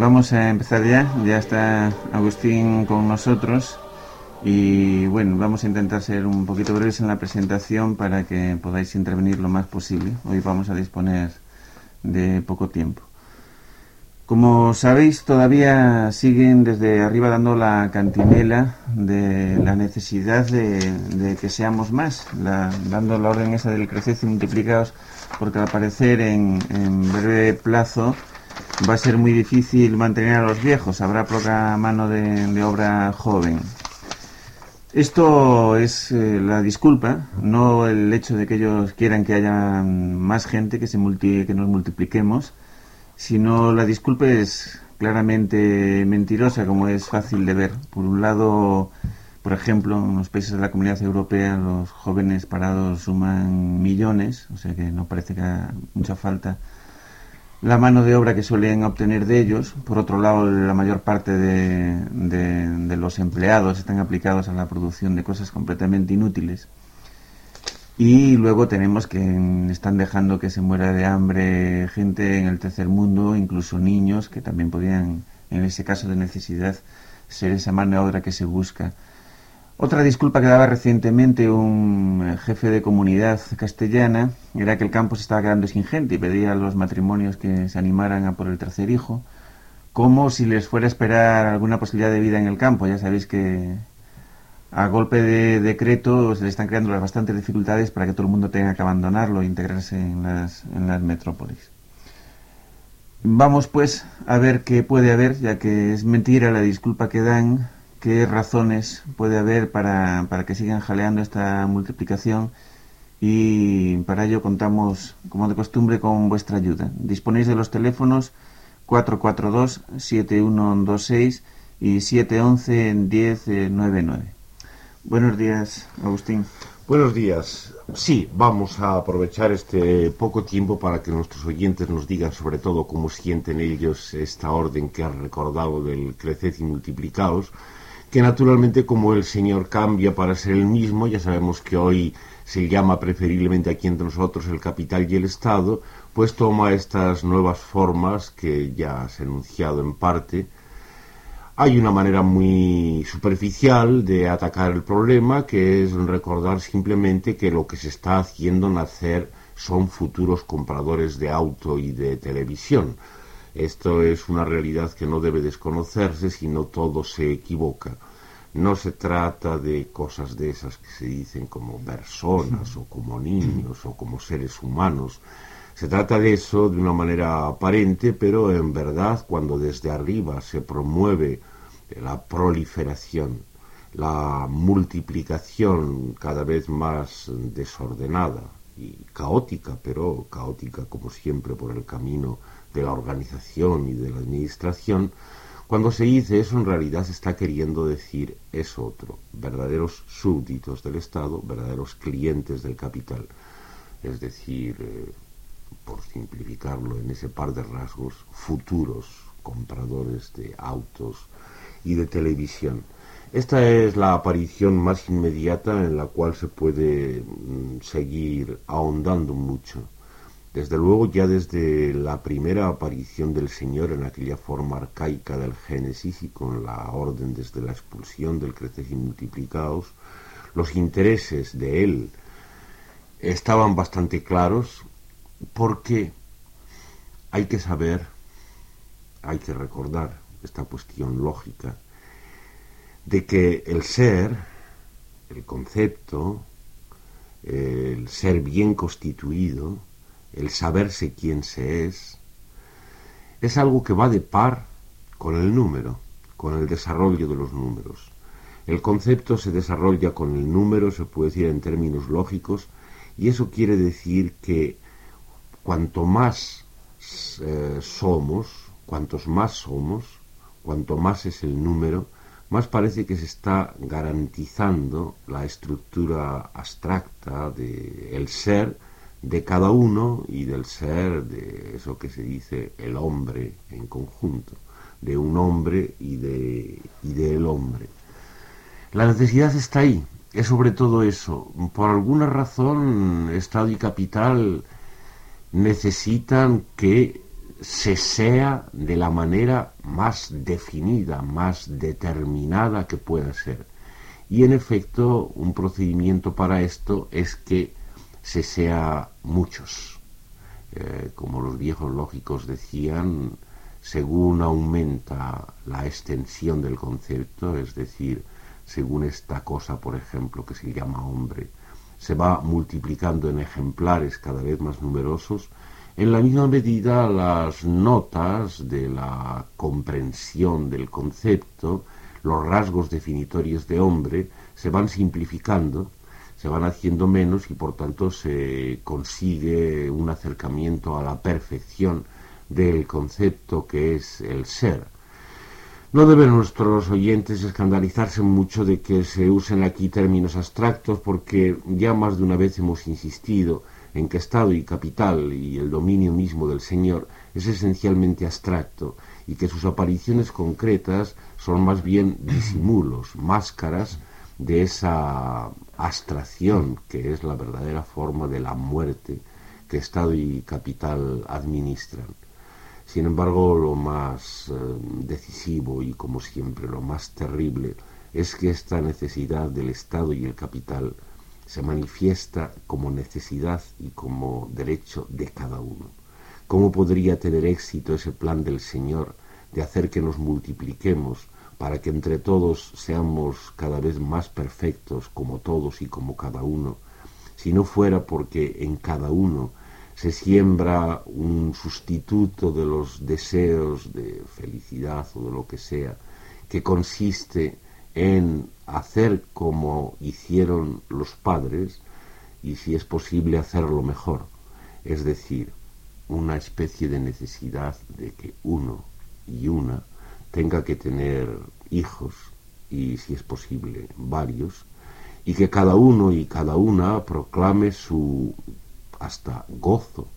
vamos a empezar ya. Ya está Agustín con nosotros. Y bueno, vamos a intentar ser un poquito breves en la presentación para que podáis intervenir lo más posible. Hoy vamos a disponer de poco tiempo. Como sabéis, todavía siguen desde arriba dando la cantinela de la necesidad de que seamos más, dando la orden esa del crecer y multiplicados, porque al parecer en breve plazo va a ser muy difícil mantener a los viejos, habrá poca mano de obra joven. Esto es la disculpa, no el hecho de que ellos quieran que haya más gente, que nos multipliquemos, sino la disculpa es claramente mentirosa, como es fácil de ver. Por un lado, por ejemplo, en los países de la Comunidad Europea los jóvenes parados suman millones, o sea que no parece que haga mucha falta la mano de obra que suelen obtener de ellos. Por otro lado, la mayor parte de los empleados están aplicados a la producción de cosas completamente inútiles. Y luego tenemos que están dejando que se muera de hambre gente en el tercer mundo, incluso niños, que también podrían, en ese caso de necesidad, ser esa mano de obra que se busca. Otra disculpa que daba recientemente un jefe de comunidad castellana era que el campo se estaba quedando sin gente y pedía a los matrimonios que se animaran a por el tercer hijo, como si les fuera a esperar alguna posibilidad de vida en el campo. Ya sabéis que a golpe de decreto se le están creando bastantes dificultades para que todo el mundo tenga que abandonarlo e integrarse en las metrópolis. Vamos pues a ver qué puede haber, ya que es mentira la disculpa que dan, qué razones puede haber para que sigan jaleando esta multiplicación, y para ello contamos, como de costumbre, con vuestra ayuda. Disponéis de los teléfonos 442-7126 y 711-1099. Buenos días, Agustín. Buenos días. Sí, vamos a aprovechar este poco tiempo para que nuestros oyentes nos digan sobre todo cómo sienten ellos esta orden que han recordado del creced y multiplicaos, que naturalmente, como el Señor cambia para ser el mismo, ya sabemos que hoy se llama preferiblemente aquí entre nosotros el capital y el Estado, pues toma estas nuevas formas que ya se ha enunciado en parte. Hay una manera muy superficial de atacar el problema, que es recordar simplemente que lo que se está haciendo nacer son futuros compradores de auto y de televisión. Esto es una realidad que no debe desconocerse, sino todo se equivoca. No se trata de cosas de esas que se dicen como personas, o como niños, o como seres humanos. Se trata de eso de una manera aparente, pero en verdad cuando desde arriba se promueve la proliferación, la multiplicación cada vez más desordenada y caótica, pero caótica como siempre por el camino de la organización y de la administración, cuando se dice eso en realidad se está queriendo decir eso otro, verdaderos súbditos del Estado, verdaderos clientes del capital, es decir, por simplificarlo en ese par de rasgos, futuros compradores de autos y de televisión. Esta es la aparición más inmediata en la cual se puede seguir ahondando mucho. Desde luego, ya desde la primera aparición del Señor en aquella forma arcaica del Génesis y con la orden desde la expulsión del creced y multiplicaos, los intereses de él estaban bastante claros, porque hay que saber, hay que recordar esta cuestión lógica de que el ser, el concepto, el ser bien constituido, el saberse quién se es algo que va de par con el número, con el desarrollo de los números. El concepto se desarrolla con el número, se puede decir en términos lógicos, y eso quiere decir que cuanto más somos, cuanto más es el número, más parece que se está garantizando la estructura abstracta del ser de cada uno y del ser de eso que se dice el hombre en conjunto, de un hombre y del hombre. La necesidad está ahí, es sobre todo eso. Por alguna razón, Estado y capital necesitan que se sea de la manera más definida, más determinada que pueda ser. Y en efecto, un procedimiento para esto es que se sea muchos. Como los viejos lógicos decían, según aumenta la extensión del concepto, es decir, según esta cosa, por ejemplo, que se llama hombre, se va multiplicando en ejemplares cada vez más numerosos, en la misma medida las notas de la comprensión del concepto, los rasgos definitorios de hombre, se van simplificando, se van haciendo menos y por tanto se consigue un acercamiento a la perfección del concepto que es el ser. No deben nuestros oyentes escandalizarse mucho de que se usen aquí términos abstractos, porque ya más de una vez hemos insistido en que Estado y capital y el dominio mismo del Señor es esencialmente abstracto y que sus apariciones concretas son más bien disimulos, máscaras de esa abstracción que es la verdadera forma de la muerte que Estado y capital administran. Sin embargo, lo más decisivo y, como siempre, lo más terrible es que esta necesidad del Estado y el capital se manifiesta como necesidad y como derecho de cada uno. ¿Cómo podría tener éxito ese plan del Señor de hacer que nos multipliquemos para que entre todos seamos cada vez más perfectos como todos y como cada uno, si no fuera porque en cada uno se siembra un sustituto de los deseos de felicidad o de lo que sea, que consiste en hacer como hicieron los padres y, si es posible, hacerlo mejor? Es decir, una especie de necesidad de que uno y una tenga que tener hijos y, si es posible, varios, y que cada uno y cada una proclame su hasta gozo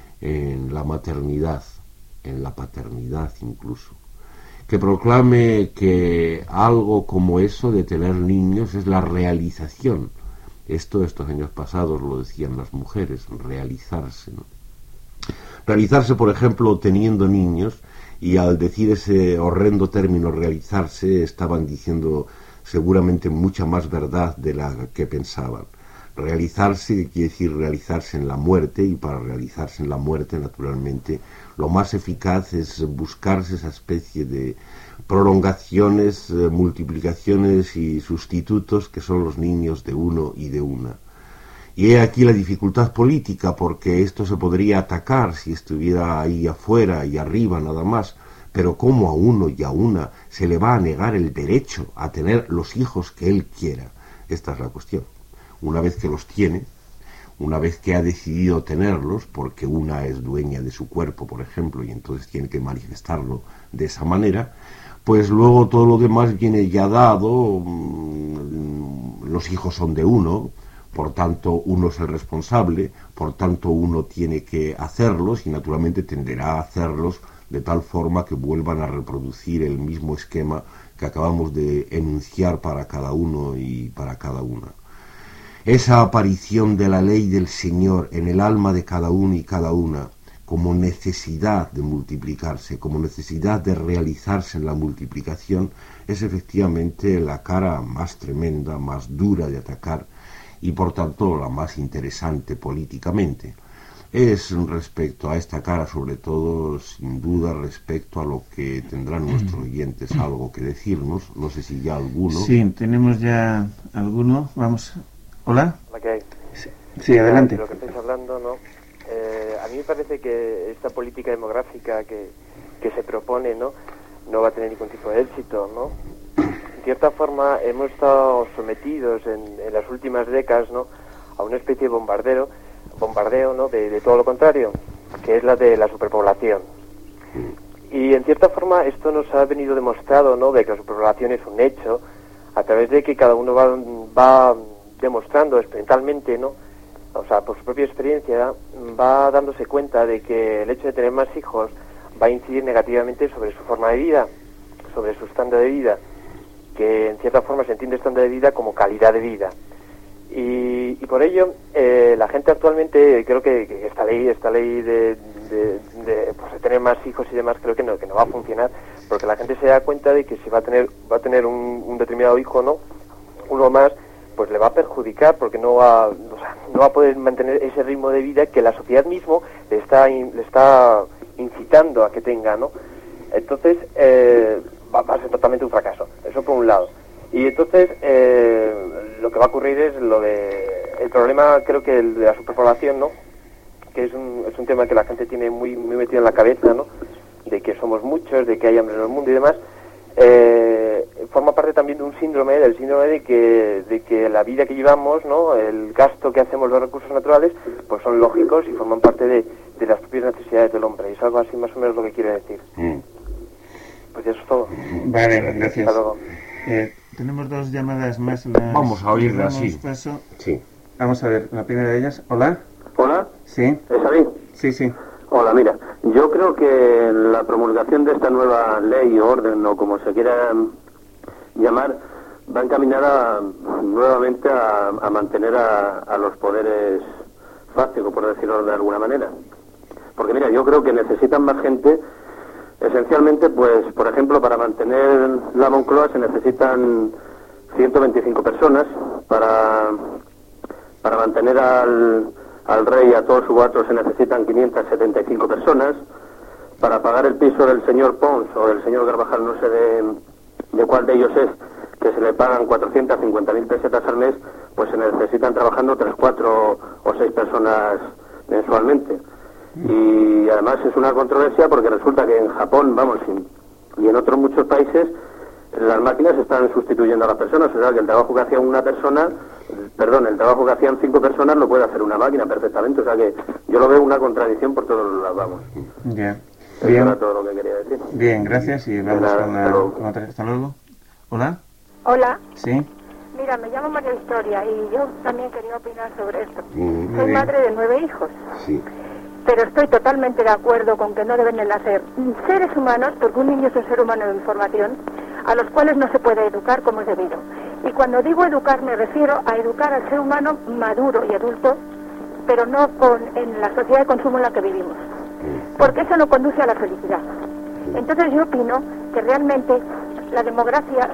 en la maternidad, en la paternidad incluso, que proclame que algo como eso de tener niños es la realización. Estos años pasados lo decían las mujeres, realizarse, ¿no? Realizarse, por ejemplo, teniendo niños, y al decir ese horrendo término realizarse, estaban diciendo seguramente mucha más verdad de la que pensaban. Realizarse quiere decir realizarse en la muerte, y para realizarse en la muerte, naturalmente, lo más eficaz es buscarse esa especie de prolongaciones, multiplicaciones y sustitutos que son los niños de uno y de una. Y he aquí la dificultad política, porque esto se podría atacar si estuviera ahí afuera y arriba nada más, pero ¿cómo a uno y a una se le va a negar el derecho a tener los hijos que él quiera? Esta es la cuestión. Una vez que los tiene, una vez que ha decidido tenerlos, porque una es dueña de su cuerpo, por ejemplo, y entonces tiene que manifestarlo de esa manera, pues luego todo lo demás viene ya dado. Los hijos son de uno, por tanto uno es el responsable, por tanto uno tiene que hacerlos y naturalmente tenderá a hacerlos de tal forma que vuelvan a reproducir el mismo esquema que acabamos de enunciar para cada uno y para cada una. Esa aparición de la ley del Señor en el alma de cada uno y cada una, como necesidad de multiplicarse, como necesidad de realizarse en la multiplicación, es efectivamente la cara más tremenda, más dura de atacar y por tanto la más interesante políticamente. Es respecto a esta cara, sobre todo, sin duda, respecto a lo que tendrán nuestros oyentes algo que decirnos. No sé si ya alguno. Sí, tenemos ya alguno. Vamos. ¿Hola? Okay. Sí, adelante. De lo que estáis hablando, ¿no? A mí me parece que esta política demográfica que se propone, ¿no va a tener ningún tipo de éxito, ¿no? En cierta forma hemos estado sometidos en las últimas décadas, ¿no?, a una especie de bombardeo, ¿no?, de todo lo contrario, que es la de la superpoblación. Y en cierta forma esto nos ha venido demostrado, ¿no?, de que la superpoblación es un hecho, a través de que cada uno va demostrando experimentalmente, ¿no?, o sea, por su propia experiencia, va dándose cuenta de que el hecho de tener más hijos va a incidir negativamente sobre su forma de vida, sobre su estándar de vida, que en cierta forma se entiende estándar de vida como calidad de vida. Y por ello, la gente actualmente, creo que esta ley pues, de tener más hijos y demás, creo que no va a funcionar, porque la gente se da cuenta de que si va a tener un determinado hijo, ¿no? Uno más, pues le va a perjudicar, porque no va a poder mantener ese ritmo de vida que la sociedad mismo le está incitando a que tenga, ¿no? Entonces va a ser totalmente un fracaso, eso por un lado. Y entonces lo que va a ocurrir es el problema, creo que el de la superpoblación, ¿no? Que es un tema que la gente tiene muy metido en la cabeza, ¿no? De que somos muchos, de que hay hambre en el mundo y demás. Forma parte también del síndrome de que la vida que llevamos, ¿no? El gasto que hacemos los recursos naturales, pues son lógicos y forman parte de las propias necesidades del hombre. Y es algo así más o menos lo que quiere decir. Pues eso es todo. Vale, gracias. Hasta luego. Tenemos 2 llamadas más. Vamos a oírlas, sí. Sí. Vamos a ver, la primera de ellas. Hola. Hola. Sí. ¿Es ahí? Sí. Hola, mira, yo creo que la promulgación de esta nueva ley o orden o como se quiera llamar va encaminada nuevamente a mantener a los poderes fácticos, por decirlo de alguna manera. Porque mira, yo creo que necesitan más gente, esencialmente, pues, por ejemplo, para mantener la Moncloa se necesitan 125 personas, para mantener al rey y a todos sus gatos se necesitan 575 personas, para pagar el piso del señor Pons o del señor Carvajal, no sé de cuál de ellos es, que se le pagan 450.000 pesetas al mes, pues se necesitan trabajando 3, 4 o 6 personas mensualmente. Y además es una controversia porque resulta que en Japón, y en otros muchos países, las máquinas están sustituyendo a las personas, o sea que el trabajo que hacía el trabajo que hacían 5 personas lo puede hacer una máquina perfectamente, o sea que yo lo veo una contradicción por todos los lados, vamos. Ya. Eso Bien. era todo lo que quería decir. Bien, gracias y vamos con otra. Hasta luego. Hola. Hola. Sí. Mira, me llamo María Victoria y yo también quería opinar sobre esto. Muy Soy bien. madre de 9 hijos. Sí. Pero estoy totalmente de acuerdo con que no deben de nacer seres humanos, porque un niño es un ser humano de información, a los cuales no se puede educar como es debido. Y cuando digo educar me refiero a educar al ser humano maduro y adulto, pero no en la sociedad de consumo en la que vivimos. Porque eso no conduce a la felicidad. Entonces yo opino que realmente la demografía,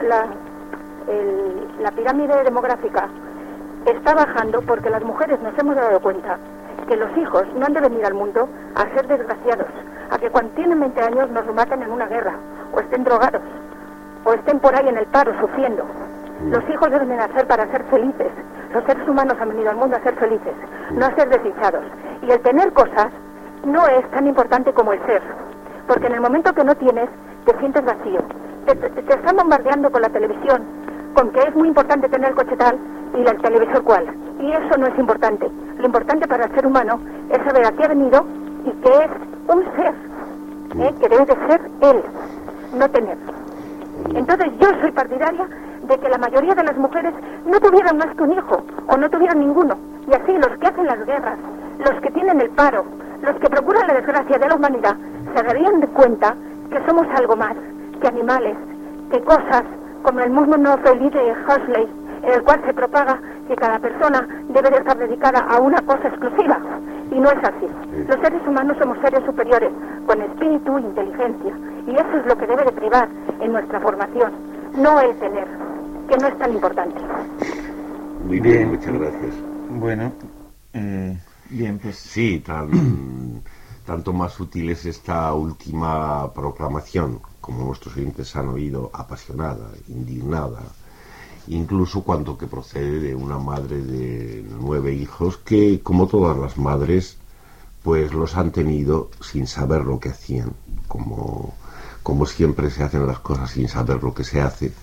la pirámide demográfica está bajando porque las mujeres nos hemos dado cuenta que los hijos no han de venir al mundo a ser desgraciados, a que cuando tienen 20 años nos lo maten en una guerra, o estén drogados, o estén por ahí en el paro sufriendo. Los hijos deben de nacer para ser felices. Los seres humanos han venido al mundo a ser felices, no a ser desdichados. Y el tener cosas no es tan importante como el ser, porque en el momento que no tienes, te sientes vacío. Te están bombardeando con la televisión, con que es muy importante tener el coche tal y el televisor cual. Y eso no es importante. Lo importante para el ser humano es saber a qué ha venido y que es un ser, que debe de ser él, no tener. Entonces yo soy partidaria de que la mayoría de las mujeres no tuvieran más que un hijo, o no tuvieran ninguno. Y así los que hacen las guerras, los que tienen el paro, los que procuran la desgracia de la humanidad, se darían de cuenta que somos algo más que animales, que cosas como el mundo no feliz de Huxley, en el cual se propaga que cada persona debe de estar dedicada a una cosa exclusiva. Y no es así. Los seres humanos somos seres superiores, con espíritu e inteligencia. Y eso es lo que debe de privar en nuestra formación, no el tener, que no es tan importante. Muy bien, muchas gracias. Bueno, bien, pues... Sí, tanto más útil es esta última proclamación, como nuestros oyentes han oído, apasionada, indignada, incluso cuanto que procede de una madre de 9 hijos que, como todas las madres, pues los han tenido sin saber lo que hacían, como siempre se hacen las cosas sin saber lo que se hace,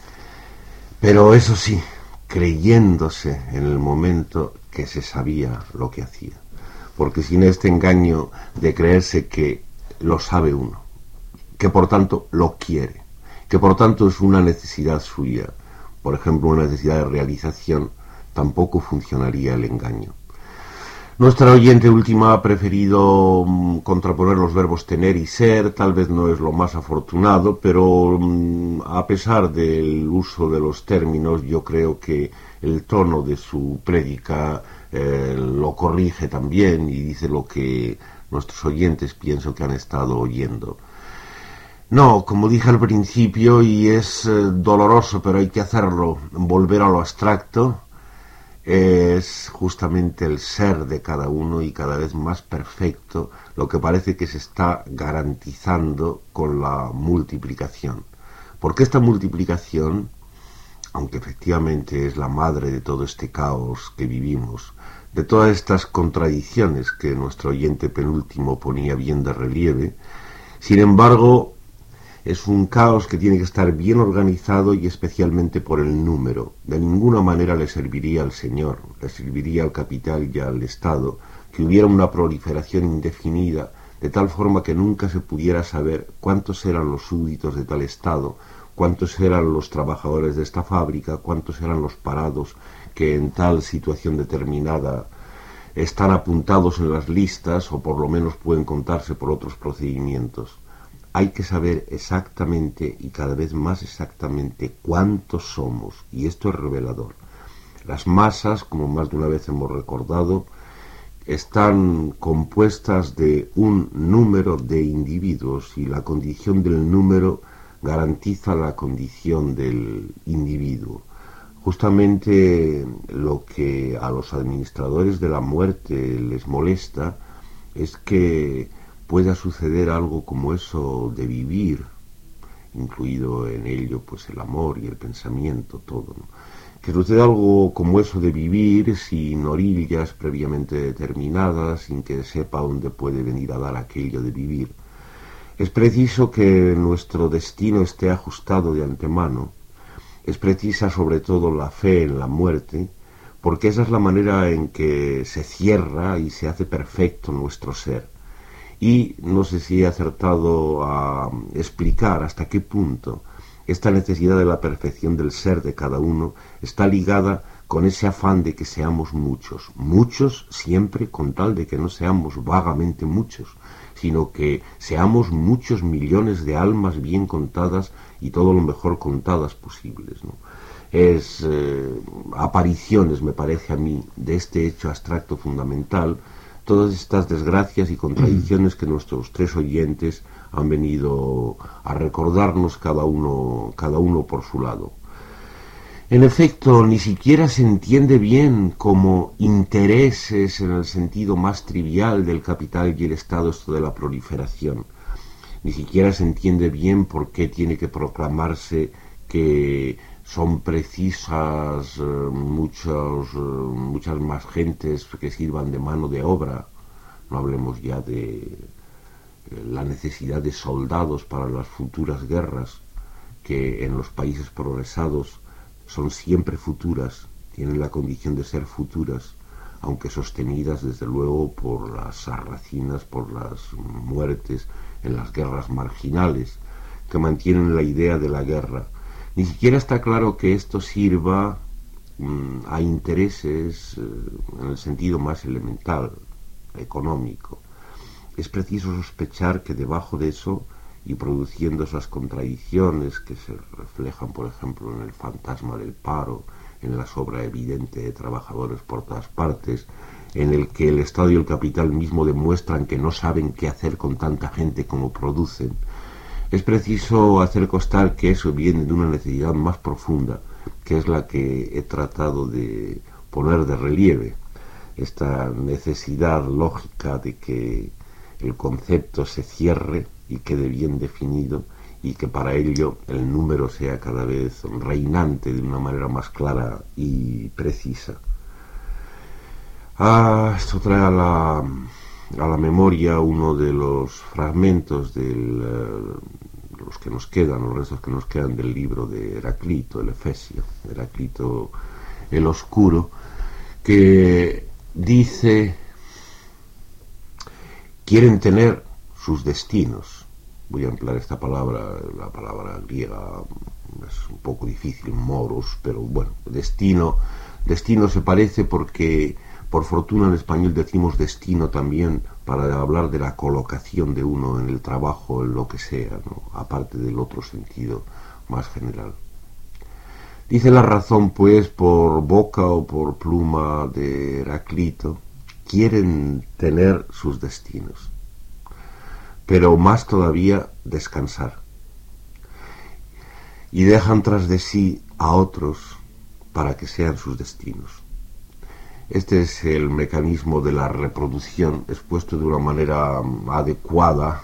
pero eso sí, creyéndose en el momento que se sabía lo que hacía, porque sin este engaño de creerse que lo sabe uno, que por tanto lo quiere, que por tanto es una necesidad suya, por ejemplo una necesidad de realización, tampoco funcionaría el engaño. Nuestra oyente última ha preferido contraponer los verbos tener y ser, tal vez no es lo más afortunado, pero a pesar del uso de los términos, yo creo que el tono de su prédica lo corrige también y dice lo que nuestros oyentes pienso que han estado oyendo. No, como dije al principio, y es doloroso, pero hay que hacerlo, volver a lo abstracto, es justamente el ser de cada uno y cada vez más perfecto, lo que parece que se está garantizando con la multiplicación. Porque esta multiplicación, aunque efectivamente es la madre de todo este caos que vivimos, de todas estas contradicciones que nuestro oyente penúltimo ponía bien de relieve, sin embargo, es un caos que tiene que estar bien organizado y especialmente por el número. De ninguna manera le serviría al Señor, le serviría al capital y al Estado que hubiera una proliferación indefinida, de tal forma que nunca se pudiera saber cuántos eran los súbditos de tal Estado, cuántos eran los trabajadores de esta fábrica, cuántos eran los parados que en tal situación determinada están apuntados en las listas o por lo menos pueden contarse por otros procedimientos. Hay que saber exactamente y cada vez más exactamente cuántos somos, y esto es revelador. Las masas, como más de una vez hemos recordado, están compuestas de un número de individuos y la condición del número garantiza la condición del individuo. Justamente lo que a los administradores de la muerte les molesta es que pueda suceder algo como eso de vivir, incluido en ello pues el amor y el pensamiento, todo, ¿no? Que suceda algo como eso de vivir sin orillas previamente determinadas, sin que sepa dónde puede venir a dar aquello de vivir. Es preciso que nuestro destino esté ajustado de antemano, es precisa sobre todo la fe en la muerte, porque esa es la manera en que se cierra y se hace perfecto nuestro ser. Y no sé si he acertado a explicar hasta qué punto esta necesidad de la perfección del ser de cada uno está ligada con ese afán de que seamos muchos, muchos siempre con tal de que no seamos vagamente muchos, sino que seamos muchos millones de almas bien contadas y todo lo mejor contadas posibles, ¿no? Es apariciones, me parece a mí, de este hecho abstracto fundamental, todas estas desgracias y contradicciones que nuestros tres oyentes han venido a recordarnos cada uno por su lado. En efecto, ni siquiera se entiende bien como intereses en el sentido más trivial del capital y el Estado esto de la proliferación. Ni siquiera se entiende bien por qué tiene que proclamarse que son precisas muchas más gentes que sirvan de mano de obra. No hablemos ya de la necesidad de soldados para las futuras guerras, que en los países progresados son siempre futuras, tienen la condición de ser futuras, aunque sostenidas desde luego por las sarracinas, por las muertes en las guerras marginales, que mantienen la idea de la guerra. Ni siquiera está claro que esto sirva a intereses en el sentido más elemental, económico. Es preciso sospechar que debajo de eso, y produciendo esas contradicciones que se reflejan, por ejemplo, en el fantasma del paro, en la sobra evidente de trabajadores por todas partes, en el que el Estado y el capital mismo demuestran que no saben qué hacer con tanta gente como producen, es preciso hacer constar que eso viene de una necesidad más profunda, que es la que he tratado de poner de relieve, esta necesidad lógica de que el concepto se cierre y quede bien definido, y que para ello el número sea cada vez reinante de una manera más clara y precisa. Esto trae a la memoria uno de los fragmentos los que nos quedan, los restos que nos quedan del libro de Heraclito, el Efesio, Heraclito el Oscuro, que dice: quieren tener sus destinos. Voy a emplear esta palabra, la palabra griega es un poco difícil, moros, pero bueno, destino se parece porque por fortuna en español decimos destino también para hablar de la colocación de uno en el trabajo, en lo que sea, ¿no? Aparte del otro sentido más general. Dice la razón, pues, por boca o por pluma de Heraclito, quieren tener sus destinos. pero más todavía descansar. Y dejan tras de sí a otros para que sean sus destinos. Este es el mecanismo de la reproducción expuesto de una manera adecuada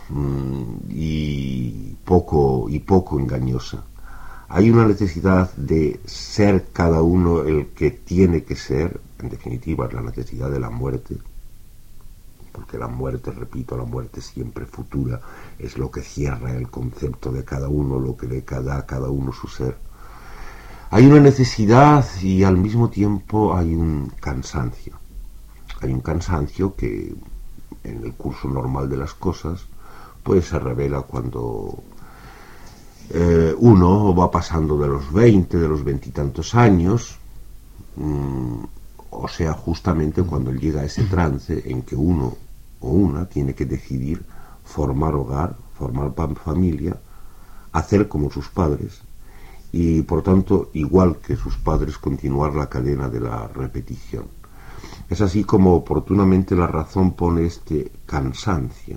y poco engañosa. Hay una necesidad de ser cada uno el que tiene que ser, en definitiva, la necesidad de la muerte, porque la muerte, repito, la muerte siempre futura, es lo que cierra el concepto de cada uno, lo que le da a cada uno su ser. Hay una necesidad y al mismo tiempo hay un cansancio. Hay un cansancio que en el curso normal de las cosas pues se revela cuando uno va pasando de los 20, de los 20 y tantos años, o sea, justamente cuando llega a ese trance en que uno o una tiene que decidir formar hogar, formar familia, hacer como sus padres y por tanto, igual que sus padres, continuar la cadena de la repetición. Es así como oportunamente la razón pone este cansancio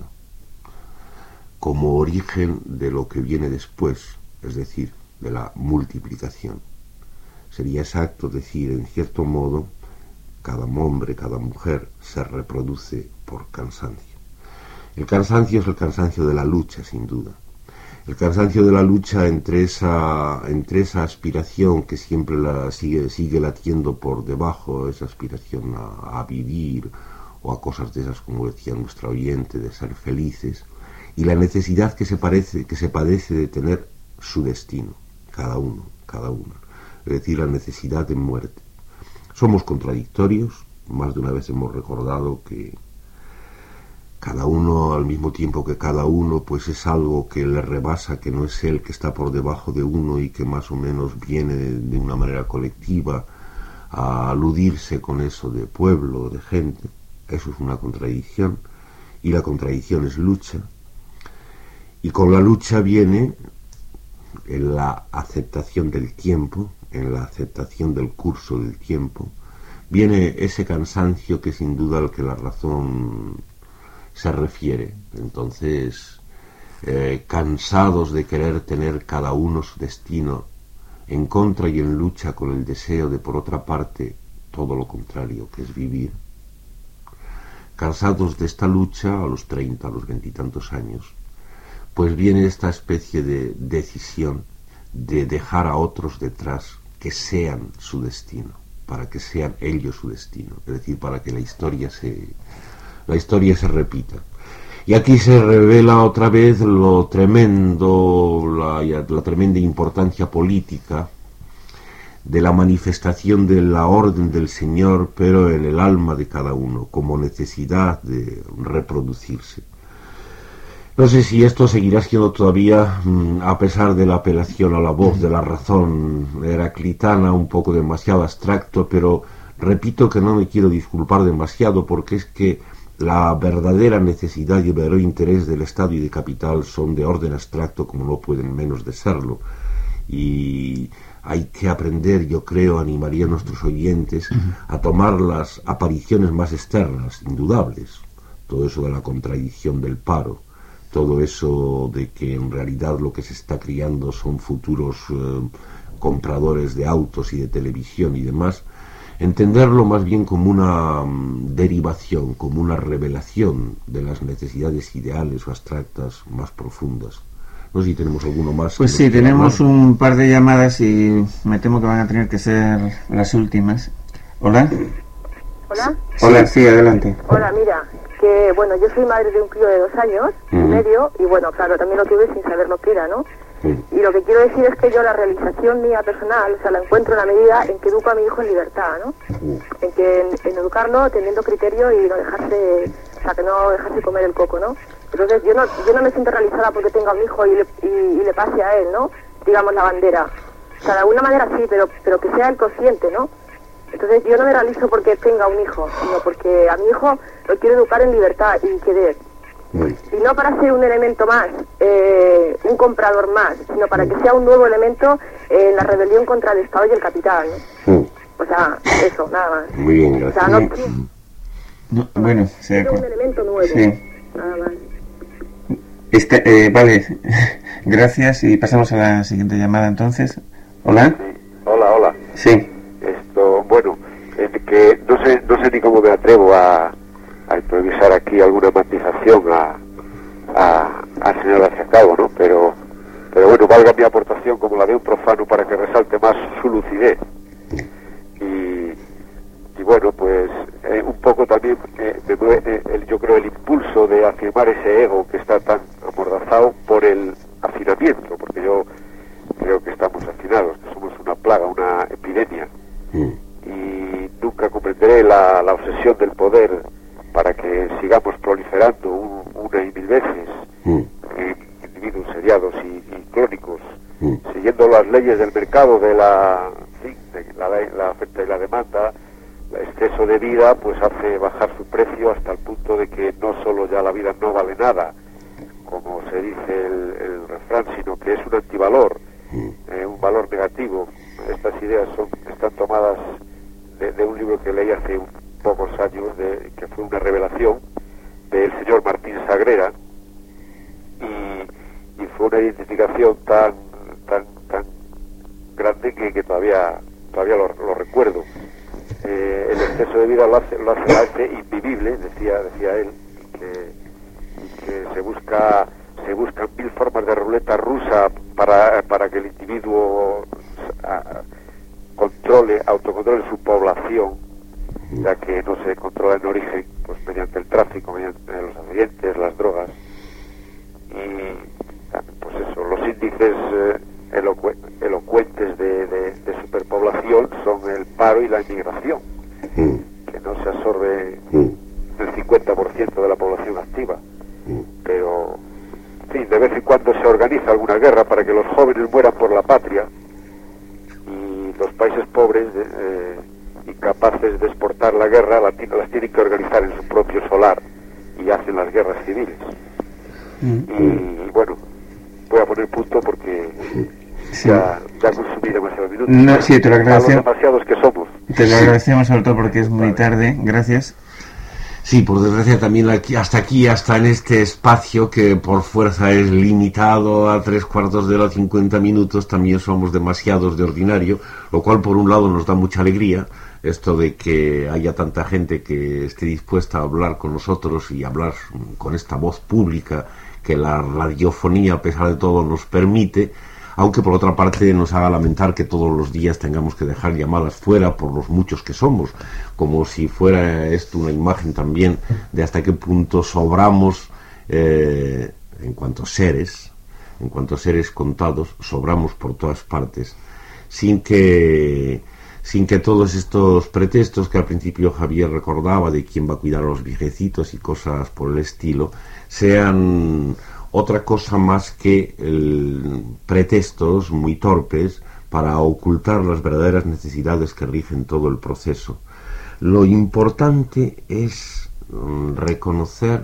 como origen de lo que viene después, es decir, de la multiplicación. Sería exacto decir, en cierto modo, cada hombre, cada mujer se reproduce por cansancio. El cansancio es el cansancio de la lucha, sin duda. El cansancio de la lucha entre esa aspiración que siempre sigue latiendo por debajo, esa aspiración a vivir o a cosas de esas, como decía nuestra oyente, de ser felices, y la necesidad que se padece de tener su destino, cada uno, es decir, la necesidad de muerte. Somos contradictorios, más de una vez hemos recordado que cada uno, al mismo tiempo que cada uno, pues es algo que le rebasa, que no es él, que está por debajo de uno y que más o menos viene de una manera colectiva a aludirse con eso de pueblo, de gente. Eso es una contradicción, y la contradicción es lucha. Y con la lucha viene en la aceptación del tiempo, en la aceptación del curso del tiempo, viene ese cansancio que sin duda al que la razón se refiere. Entonces, cansados de querer tener cada uno su destino, en contra y en lucha con el deseo de, por otra parte, todo lo contrario, que es vivir, cansados de esta lucha a los 30, a los 20 y tantos años, pues viene esta especie de decisión de dejar a otros detrás que sean su destino, para que sean ellos su destino, es decir, para que la historia se repita. Y aquí se revela otra vez lo tremendo, la tremenda importancia política de la manifestación de la orden del Señor, pero en el alma de cada uno, como necesidad de reproducirse. No sé si esto seguirá siendo todavía, a pesar de la apelación a la voz de la razón heraclitana, un poco demasiado abstracto, pero repito que no me quiero disculpar demasiado, porque es que la verdadera necesidad y el verdadero interés del Estado y de capital son de orden abstracto, como no pueden menos de serlo. Y hay que aprender, yo creo, animaría a nuestros oyentes a tomar las apariciones más externas, indudables. Todo eso de la contradicción del paro, todo eso de que en realidad lo que se está criando son futuros compradores de autos y de televisión y demás, entenderlo más bien como una derivación, como una revelación de las necesidades ideales o abstractas más profundas. No sé si tenemos alguno más. Pues sí, tenemos un par de llamadas y me temo que van a tener que ser las últimas. ¿Hola? ¿Hola? Hola, sí, adelante. Hola, mira, que bueno, yo soy madre de un crío de 2 años y medio, y bueno, claro, también lo tuve sin saber lo que era, ¿no? Y lo que quiero decir es que yo la realización mía personal, o sea, la encuentro en la medida en que educo a mi hijo en libertad, ¿no? En educarlo teniendo criterio y no dejarse, o sea, que no dejarse comer el coco, ¿no? Entonces yo no me siento realizada porque tenga un hijo y le pase a él, ¿no? Digamos, la bandera. O sea, de alguna manera sí, pero que sea él consciente, ¿no? Entonces yo no me realizo porque tenga un hijo, sino porque a mi hijo lo quiero educar en libertad y querer. Y no para ser un elemento más, un comprador más, sino para que sea un nuevo elemento en la rebelión contra el Estado y el capital, ¿no? O sea, eso, nada más. Muy bien, gracias. O sea, Bueno, quiero un elemento nuevo, sí. nada más. Vale, gracias y pasamos a la siguiente llamada entonces. Hola. Sí. Hola. Sí. Bueno, es que no sé ni cómo me atrevo a improvisar aquí alguna matización al señor García Calvo, ¿no? Pero bueno, valga mi aportación como la de un profano para que resalte más su lucidez. Y bueno, pues un poco también yo creo el impulso de afirmar ese ego que está tan amordazado por el hacinamiento, porque yo creo que estamos hacinados, que somos una plaga, una epidemia, y nunca comprenderé la obsesión del poder para que sigamos proliferando una y mil veces individuos seriados y crónicos, siguiendo las leyes del mercado de la oferta y la demanda. El exceso de vida pues hace bajar su precio hasta el punto de que no solo ya la vida no vale nada, como se dice el refrán, sino que es un antivalor, un valor negativo. Estas ideas están tomadas de un libro que leí hace pocos años, que fue una revelación del señor Martín Sagrera, y fue una identificación tan grande que todavía lo recuerdo. El exceso de vida lo hace invivible, decía él, que se buscan 1000 formas de ruleta rusa para que el individuo autocontrole su población, ya que no se controla en origen pues mediante el tráfico, mediante los accidentes, las drogas, y pues eso, los índices elocuentes de superpoblación son el paro y la inmigración, que no se absorbe el 50% de la población activa, pero en fin, de vez en cuando se organiza alguna guerra para que los jóvenes mueran por la patria, y los países pobres incapaces de exportar la guerra las tienen que organizar en su propio solar y hacen las guerras civiles. Y bueno, voy a poner punto porque ya consumí demasiados minutos. No, sí, te lo agradecemos. A los demasiados que somos. Te lo agradecemos sobre todo porque es muy tarde. Gracias. Sí, por desgracia también hasta en este espacio que por fuerza es limitado a 3/4 de hora, 50 minutos, también somos demasiados de ordinario, lo cual por un lado nos da mucha alegría, esto de que haya tanta gente que esté dispuesta a hablar con nosotros y hablar con esta voz pública que la radiofonía a pesar de todo nos permite, aunque por otra parte nos haga lamentar que todos los días tengamos que dejar llamadas fuera por los muchos que somos, como si fuera esto una imagen también de hasta qué punto sobramos en cuanto a seres contados, sobramos por todas partes, sin que todos estos pretextos que al principio Javier recordaba de quién va a cuidar a los viejecitos y cosas por el estilo, sean otra cosa más que pretextos muy torpes para ocultar las verdaderas necesidades que rigen todo el proceso. Lo importante es reconocer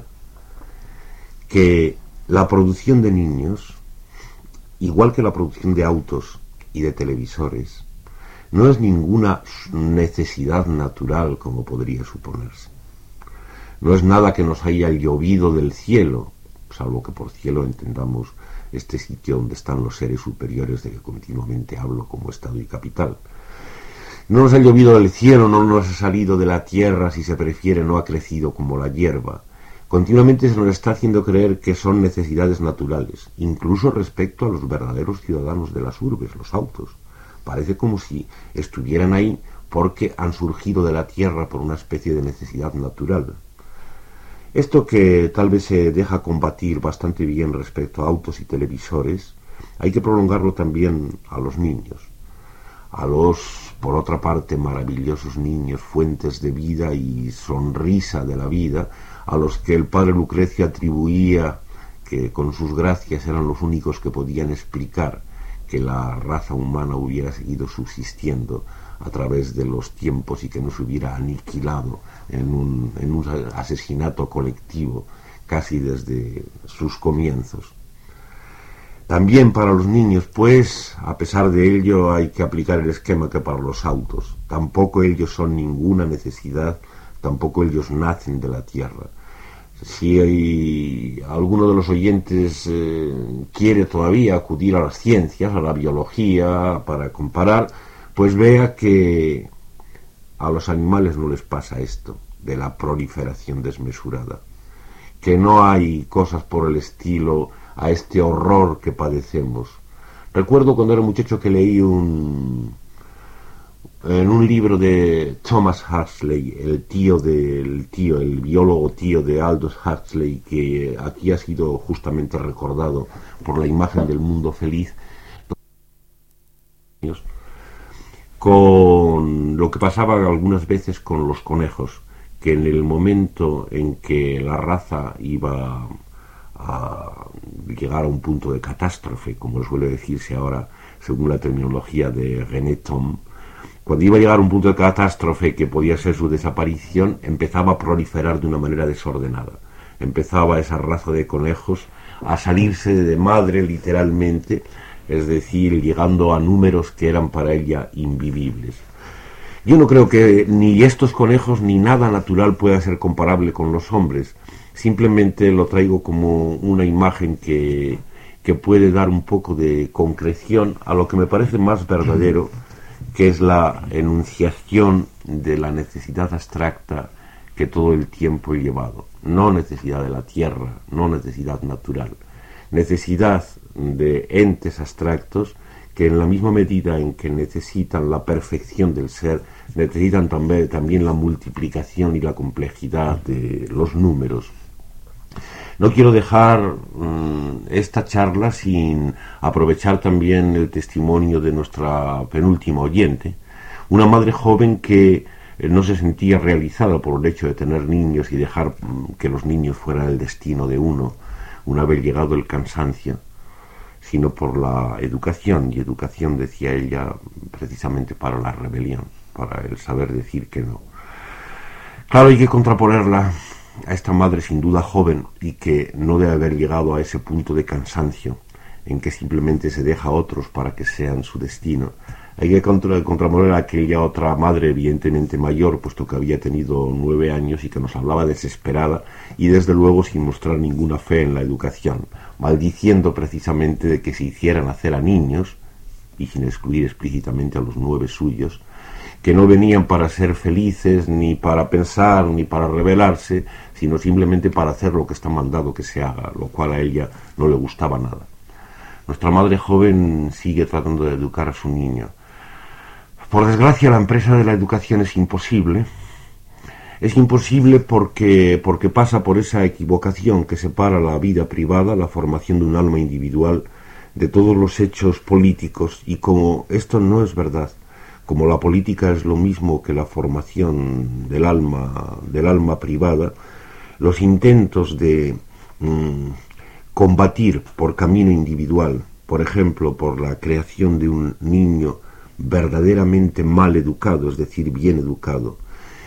que la producción de niños, igual que la producción de autos y de televisores, no es ninguna necesidad natural como podría suponerse. No es nada que nos haya llovido del cielo, salvo que por cielo entendamos este sitio donde están los seres superiores de que continuamente hablo como estado y capital. No nos ha llovido del cielo, no nos ha salido de la tierra, si se prefiere, no ha crecido como la hierba. Continuamente se nos está haciendo creer que son necesidades naturales, incluso respecto a los verdaderos ciudadanos de las urbes, los autos. Parece como si estuvieran ahí porque han surgido de la tierra por una especie de necesidad natural. Esto que tal vez se deja combatir bastante bien respecto a autos y televisores, hay que prolongarlo también a los niños, a los, por otra parte, maravillosos niños, fuentes de vida y sonrisa de la vida, a los que el padre Lucrecio atribuía que con sus gracias eran los únicos que podían explicar que la raza humana hubiera seguido subsistiendo a través de los tiempos y que no se hubiera aniquilado en un asesinato colectivo casi desde sus comienzos. También para los niños, pues, a pesar de ello, hay que aplicar el esquema que para los autos. Tampoco ellos son ninguna necesidad, tampoco ellos nacen de la tierra. Si alguno de los oyentes quiere todavía acudir a las ciencias, a la biología, para comparar, pues vea que a los animales no les pasa esto de la proliferación desmesurada, que no hay cosas por el estilo a este horror que padecemos. Recuerdo cuando era muchacho que leí en un libro de Thomas Huxley, el biólogo tío de Aldous Huxley, que aquí ha sido justamente recordado por la imagen del mundo feliz, con lo que pasaba algunas veces con los conejos, que en el momento en que la raza iba a llegar a un punto de catástrofe, como suele decirse ahora según la terminología de René Thom, cuando iba a llegar a un punto de catástrofe que podía ser su desaparición, empezaba a proliferar de una manera desordenada. Empezaba esa raza de conejos a salirse de madre literalmente, es decir, llegando a números que eran para ella invivibles. Yo no creo que ni estos conejos ni nada natural pueda ser comparable con los hombres. Simplemente lo traigo como una imagen que puede dar un poco de concreción a lo que me parece más verdadero, que es la enunciación de la necesidad abstracta que todo el tiempo he llevado. No necesidad de la tierra, no necesidad natural. Necesidad de entes abstractos que en la misma medida en que necesitan la perfección del ser, necesitan también la multiplicación y la complejidad de los números. No quiero dejar esta charla sin aprovechar también el testimonio de nuestra penúltima oyente, una madre joven que no se sentía realizada por el hecho de tener niños y dejar que los niños fueran el destino de uno, una vez llegado el cansancio, sino por la educación, y educación, decía ella, precisamente para la rebelión, para el saber decir que no. Claro, hay que contraponerla a esta madre sin duda joven y que no debe haber llegado a ese punto de cansancio en que simplemente se deja a otros para que sean su destino. Hay que contraponer a aquella otra madre evidentemente mayor, puesto que había tenido 9 años y que nos hablaba desesperada y desde luego sin mostrar ninguna fe en la educación, maldiciendo precisamente de que se hicieran hacer a niños, y sin excluir explícitamente a los 9 suyos, que no venían para ser felices, ni para pensar, ni para rebelarse, sino simplemente para hacer lo que está mandado que se haga, lo cual a ella no le gustaba nada. Nuestra madre joven sigue tratando de educar a su niño. Por desgracia, la empresa de la educación es imposible. Es imposible porque pasa por esa equivocación que separa la vida privada, la formación de un alma individual, de todos los hechos políticos, y como esto no es verdad, como la política es lo mismo que la formación del alma privada, los intentos de combatir por camino individual, por ejemplo, por la creación de un niño verdaderamente mal educado, es decir, bien educado,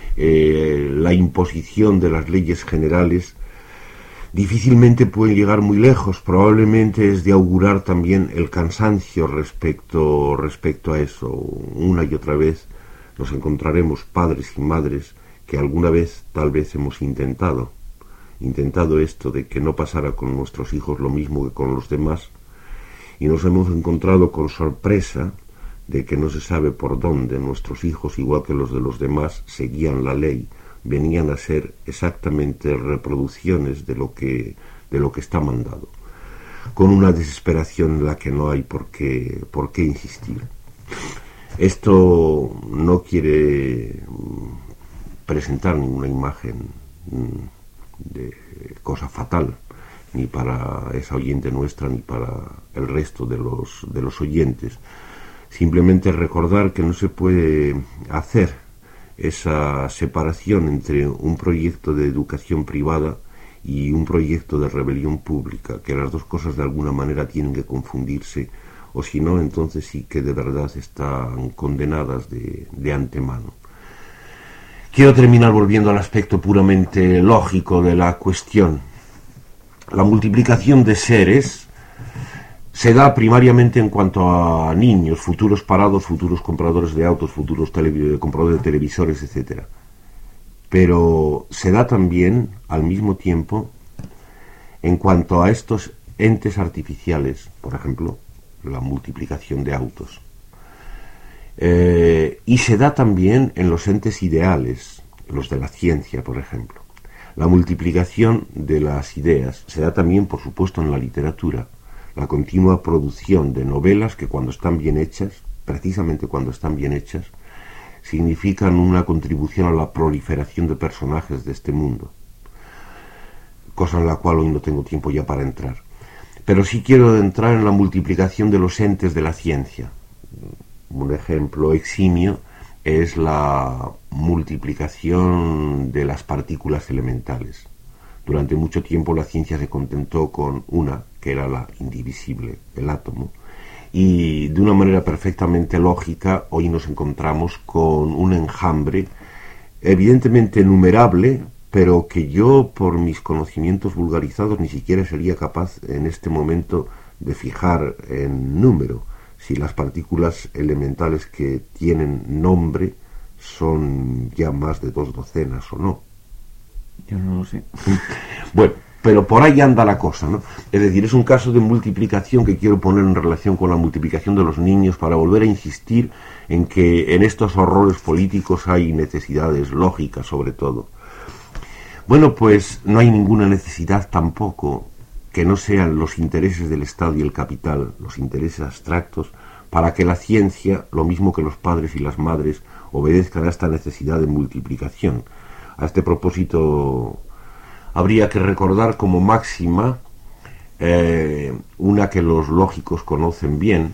la imposición de las leyes generales, difícilmente pueden llegar muy lejos. Probablemente es de augurar también el cansancio respecto a eso. Una y otra vez nos encontraremos padres y madres que alguna vez tal vez hemos intentado esto de que no pasara con nuestros hijos lo mismo que con los demás, y nos hemos encontrado con sorpresa de que no se sabe por dónde nuestros hijos, igual que los de los demás, seguían la ley, venían a ser exactamente reproducciones de lo que está mandado, con una desesperación en la que no hay por qué insistir. Esto no quiere presentar ninguna imagen de cosa fatal, ni para esa oyente nuestra ni para el resto de los oyentes. Simplemente recordar que no se puede hacer esa separación entre un proyecto de educación privada y un proyecto de rebelión pública, que las dos cosas de alguna manera tienen que confundirse, o si no, entonces sí que de verdad están condenadas de antemano. Quiero terminar volviendo al aspecto puramente lógico de la cuestión. La multiplicación de seres se da primariamente en cuanto a niños, futuros parados, futuros compradores de autos, futuros compradores de televisores, etc. pero se da también al mismo tiempo en cuanto a estos entes artificiales, por ejemplo, la multiplicación de autos. Y se da también en los entes ideales, los de la ciencia, por ejemplo. La multiplicación de las ideas se da también, por supuesto, en la literatura. La continua producción de novelas que, cuando están bien hechas, precisamente cuando están bien hechas, significan una contribución a la proliferación de personajes de este mundo, cosa en la cual hoy no tengo tiempo ya para entrar. Pero sí quiero entrar en la multiplicación de los entes de la ciencia. Un ejemplo eximio es la multiplicación de las partículas elementales. Durante mucho tiempo la ciencia se contentó con una, que era la indivisible, el átomo, y de una manera perfectamente lógica hoy nos encontramos con un enjambre evidentemente numerable, pero que yo, por mis conocimientos vulgarizados, ni siquiera sería capaz en este momento de fijar en número si las partículas elementales que tienen nombre son ya más de 2 docenas o no. Yo no lo sé. Bueno, pero por ahí anda la cosa, ¿no? Es decir, es un caso de multiplicación que quiero poner en relación con la multiplicación de los niños para volver a insistir en que en estos horrores políticos hay necesidades lógicas, sobre todo. Bueno, pues no hay ninguna necesidad tampoco que no sean los intereses del Estado y el capital, los intereses abstractos, para que la ciencia, lo mismo que los padres y las madres, obedezcan a esta necesidad de multiplicación. A este propósito, habría que recordar como máxima una que los lógicos conocen bien,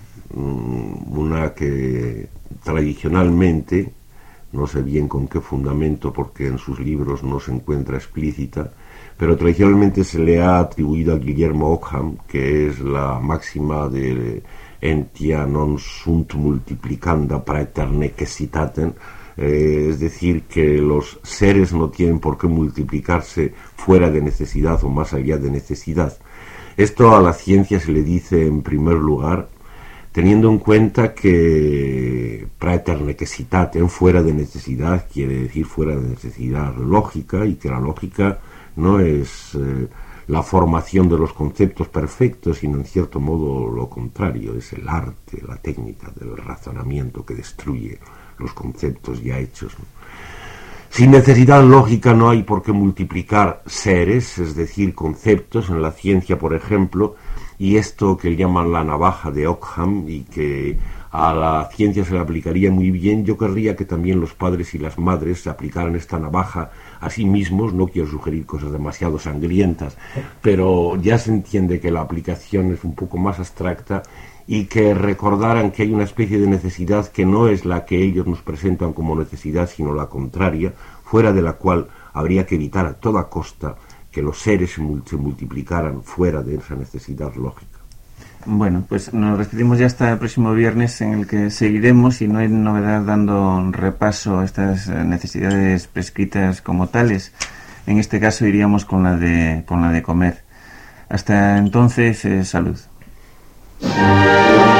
una que tradicionalmente, no sé bien con qué fundamento porque en sus libros no se encuentra explícita, pero tradicionalmente se le ha atribuido a Guillermo Ockham, que es la máxima de entia non sunt multiplicanda praeter necessitatem, es decir, que los seres no tienen por qué multiplicarse fuera de necesidad o más allá de necesidad. Esto a la ciencia se le dice en primer lugar teniendo en cuenta que praeter necessitatem, fuera de necesidad, quiere decir fuera de necesidad lógica, y que la lógica no es la formación de los conceptos perfectos, sino en cierto modo lo contrario, es el arte, la técnica del razonamiento que destruye los conceptos ya hechos, ¿no? Sin necesidad lógica no hay por qué multiplicar seres, es decir, conceptos. En la ciencia, por ejemplo, y esto que llaman la navaja de Ockham y que a la ciencia se le aplicaría muy bien, yo querría que también los padres y las madres se aplicaran esta navaja a sí mismos. No quiero sugerir cosas demasiado sangrientas, pero ya se entiende que la aplicación es un poco más abstracta, y que recordaran que hay una especie de necesidad que no es la que ellos nos presentan como necesidad, sino la contraria, fuera de la cual habría que evitar a toda costa que los seres se multiplicaran fuera de esa necesidad lógica. Bueno, pues nos despedimos ya hasta el próximo viernes, en el que seguiremos, y no hay novedad, dando repaso a estas necesidades prescritas como tales. En este caso iríamos con la de comer. Hasta entonces, salud.